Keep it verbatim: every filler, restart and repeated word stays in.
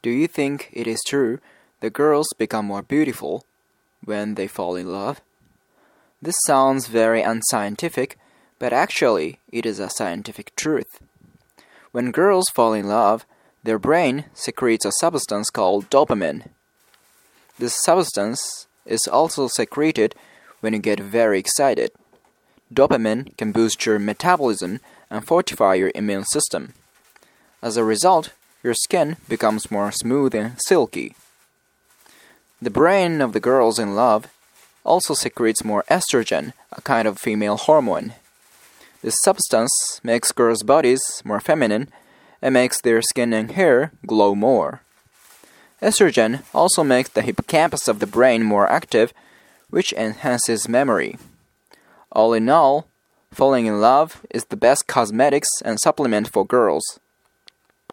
Do you think it is true that girls become more beautiful when they fall in love? This sounds very unscientific, but actually it is a scientific truth. When girls fall in love, their brain secretes a substance called dopamine. This substance is also secreted when you get very excited. Dopamine can boost your metabolism and fortify your immune system. As a result, your skin becomes more smooth and silky. The brain of the girls in love also secretes more estrogen, a kind of female hormone. This substance makes girls' bodies more feminine and makes their skin and hair glow more. Estrogen also makes the hippocampus of the brain more active, which enhances memory. All in all, falling in love is the best cosmetics and supplement for girls.